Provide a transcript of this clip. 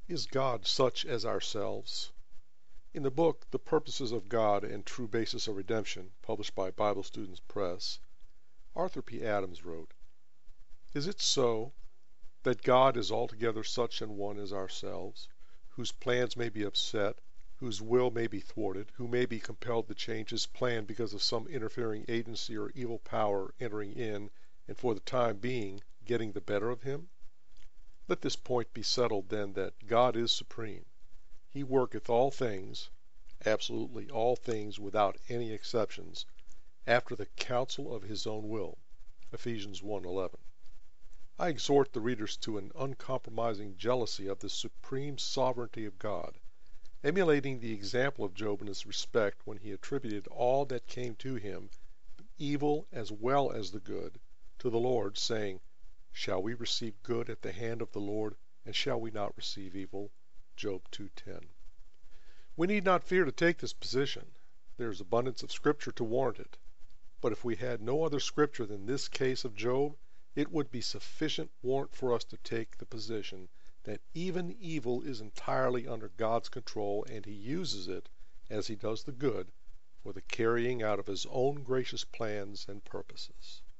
Is God such as ourselves? In the book The Purposes of God and True Basis of Redemption, published by Bible Students Press, Arthur P. Adams wrote, "Is it so that God is altogether such an one as ourselves, whose plans may be upset, whose will may be thwarted, who may be compelled to change his plan because of some interfering agency or evil power entering in and for the time being getting the better of him? Let this point be settled then, that God is supreme. He worketh all things, absolutely all things without any exceptions, after the counsel of his own will." Ephesians 1:11. I exhort the readers to an uncompromising jealousy of the supreme sovereignty of God, emulating the example of Job in this respect when he attributed all that came to him, evil as well as the good, to the Lord, saying, "Shall we receive good at the hand of the Lord, and shall we not receive evil?" Job 2:10. We need not fear to take this position. There is abundance of Scripture to warrant it. But if we had no other Scripture than this case of Job, it would be sufficient warrant for us to take the position that even evil is entirely under God's control, and he uses it, as he does the good, for the carrying out of his own gracious plans and purposes.